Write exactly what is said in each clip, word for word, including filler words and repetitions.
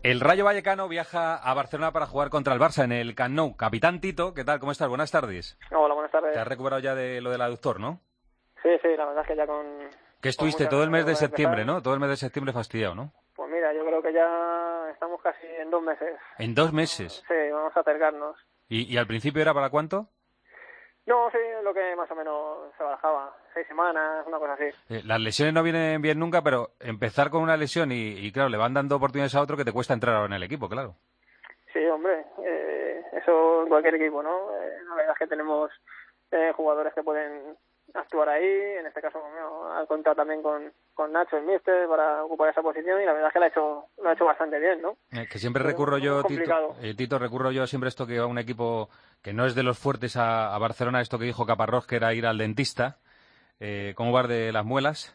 El Rayo Vallecano viaja a Barcelona para jugar contra el Barça en el Camp Nou. Capitán Tito, ¿qué tal? ¿Cómo estás? Buenas tardes. Hola, buenas tardes. ¿Te has recuperado ya de lo del aductor, no? Sí, sí, la verdad es que ya con... Que estuviste con todo el mes de ganas septiembre, empezar. ¿no? Todo el mes de septiembre fastidiado, ¿no? Pues mira, yo creo que ya estamos casi en dos meses. En dos meses. Sí, vamos a acercarnos. ¿Y, y al principio era para cuánto? No, sí, es lo que más o menos se barajaba. Seis semanas, una cosa así. Eh, las lesiones no vienen bien nunca, pero empezar con una lesión y, y, claro, le van dando oportunidades a otro que te cuesta entrar ahora en el equipo, claro. Sí, hombre, eh, eso en cualquier equipo, ¿no? Eh, la verdad es que tenemos eh, jugadores que pueden actuar ahí. En este caso, bueno, ha contado también con, con Nacho, el míster, para ocupar esa posición y la verdad es que lo ha hecho, lo ha hecho bastante bien, ¿no? Eh, que siempre Pero recurro es yo, Tito, complicado. eh, Tito, recurro yo siempre a esto que va un equipo que no es de los fuertes a, a Barcelona, esto que dijo Caparrós, que era ir al dentista. Eh, ¿Cómo va de las muelas?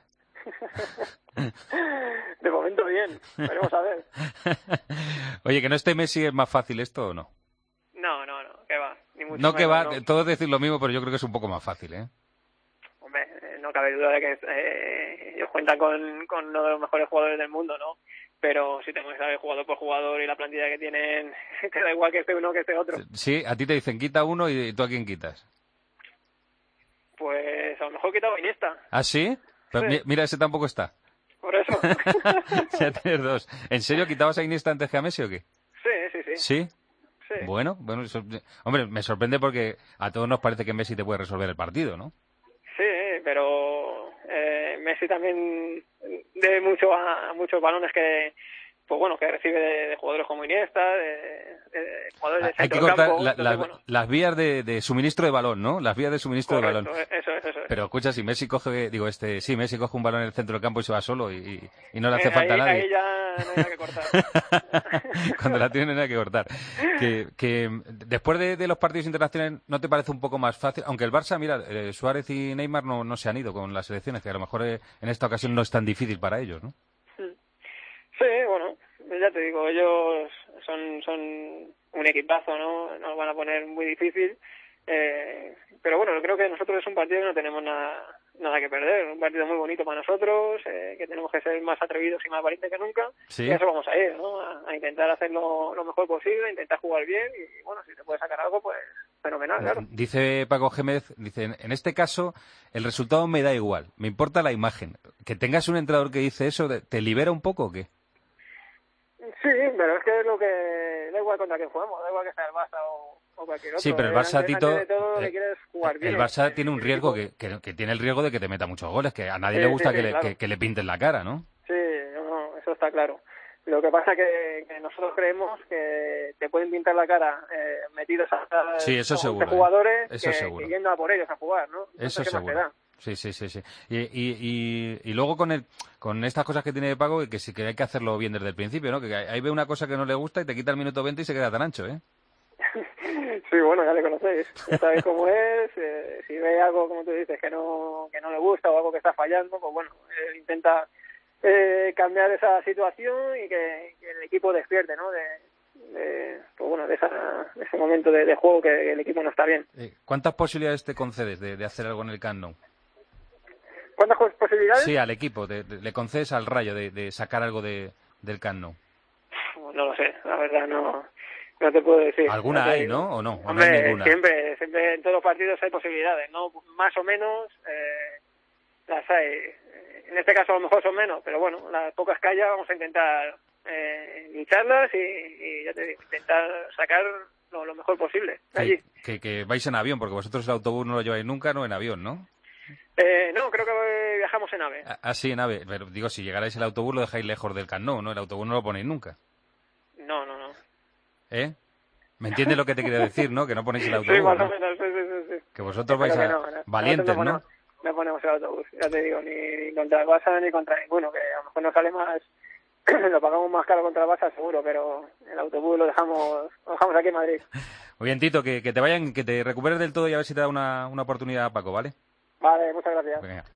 De momento bien, veremos a ver. Oye, que no esté Messi, ¿es más fácil esto o no? No, no, no, que va, ni mucho No que menos, va, no. todos decir lo mismo, pero yo creo que es un poco más fácil, ¿eh? Hombre, eh, no cabe duda de que eh, ellos cuentan con, con uno de los mejores jugadores del mundo, ¿no? Pero si tenemos que saber jugador por jugador y la plantilla que tienen, te da igual que esté uno que esté otro. Sí, a ti te dicen quita uno y tú a quién quitas. Pues a lo mejor quitaba Iniesta. ¿Ah, sí? Pero Sí. mi- mira, ese tampoco está. Por eso. Ya tienes dos. ¿En serio quitabas a Iniesta antes que a Messi o qué? Sí, sí, sí. ¿Sí? Sí, Bueno, bueno, eso- hombre, me sorprende porque a todos nos parece que Messi te puede resolver el partido, ¿no? sí, pero eh, Messi también debe mucho a, a muchos balones que, pues bueno, que recibe de, de jugadores como Iniesta, de, de, de jugadores de Hay que centro cortar campo. la- Entonces, la- bueno, las vías de, de suministro de balón, ¿no? Las vías de suministro de balón. correcto, eso es, eso es. Pero escucha, si Messi coge, digo, este, sí, Messi coge un balón en el centro del campo y se va solo y, y- y no le hace Eh, falta ahí, a nadie. ahí ya no hay nada que cortar. Cuando la tienen no hay que cortar. Que, que después de, de los partidos internacionales, ¿no te parece un poco más fácil? Aunque el Barça, mira, eh, Suárez y Neymar no, no se han ido con las selecciones, que a lo mejor eh, en esta ocasión no es tan difícil para ellos, ¿no? Sí, bueno, ya te digo, ellos son, son un equipazo, ¿no? Nos van a poner muy difícil. Eh, pero bueno, creo que nosotros es un partido que no tenemos nada, nada que perder. Un partido muy bonito para nosotros, eh, que tenemos que ser más atrevidos y más valientes que nunca. Sí. Y a eso vamos a ir, ¿no? A, a intentar hacerlo lo mejor posible, a intentar jugar bien. Y bueno, si te puede sacar algo, pues fenomenal, claro. Dice Paco Gémez, dice, en este caso el resultado me da igual, me importa la imagen. Que tengas un entrenador que dice eso, ¿te libera un poco o qué? Sí, pero es que es lo que da igual contra quién jugamos, da igual que sea el Barça o, o cualquier otro. Sí, pero el Eh, Barça, antes, Tito, antes de todo, lo que eh, quieres es jugar bien. el Barça tiene un El riesgo equipo- que, que, que tiene el riesgo de que te meta muchos goles, que a nadie Sí, le gusta sí, que, sí, le, claro. que, que le pinten la cara, ¿no? Sí, no, no, eso está claro. Lo que pasa que, que nosotros creemos que te pueden pintar la cara eh, metidos a Sí, eso once seguro, ¿eh? jugadores Eso que, seguro. que yendo a por ellos a jugar, ¿no? Entonces, Eso ¿qué más te seguro. da? Sí, sí, sí, sí. Y, y, y, y luego con el, con estas cosas que tiene de pago, que sí que hay que hacerlo bien desde el principio, ¿no? Que ahí ve una cosa que no le gusta y te quita el minuto veinte y se queda tan ancho, ¿eh? Sí, bueno, ya le conocéis, ya sabéis cómo es. Eh, si ve algo, como tú dices, que no que no le gusta o algo que está fallando, pues bueno, él intenta eh, cambiar esa situación y que, que el equipo despierte, ¿no? De, de pues bueno, de, esa, de ese momento de, de juego que el equipo no está bien. Eh, ¿Cuántas posibilidades te concedes de, de hacer algo en el Camp Nou? ¿Cuántas posibilidades? Sí, al equipo, de- de- le concedes al Rayo de, de sacar algo de, del Camp Nou. No lo sé, la verdad no, no te puedo decir. ¿Alguna No te hay, digo. no? ¿O no? ¿O no Hombre, hay ninguna? siempre, siempre en todos los partidos hay posibilidades, ¿no? Más o menos eh, las hay. En este caso a lo mejor son menos, pero bueno, las pocas que haya vamos a intentar eh, lucharlas y, y ya te digo, intentar sacar lo, lo mejor posible de allí. Que, que, que vais en avión, porque vosotros el autobús no lo lleváis nunca, no en avión, ¿no? Eh, no, creo que viajamos en AVE. Ah, sí, en AVE. Pero digo, si llegarais el autobús lo dejáis lejos del Camp Nou, ¿no? El autobús no lo ponéis nunca. No, no, no. ¿Eh? ¿Me entiendes lo que te quiero decir, no? Que no ponéis el Sí, autobús, más ¿no? o menos, sí, sí, sí, sí. Que vosotros Espero vais a... que no, no. valientes, Nosotros ¿no? ponemos, no ponemos el autobús, ya te digo, ni, ni contra el Barça ni contra ninguno, que a lo mejor nos sale más, lo pagamos más caro contra el Barça seguro, pero el autobús lo dejamos lo dejamos aquí en Madrid. Muy bien, Tito, que, que te vayan, que te recuperes del todo y a ver si te da una, una oportunidad a Paco, ¿vale? Vale, muchas gracias. Venga.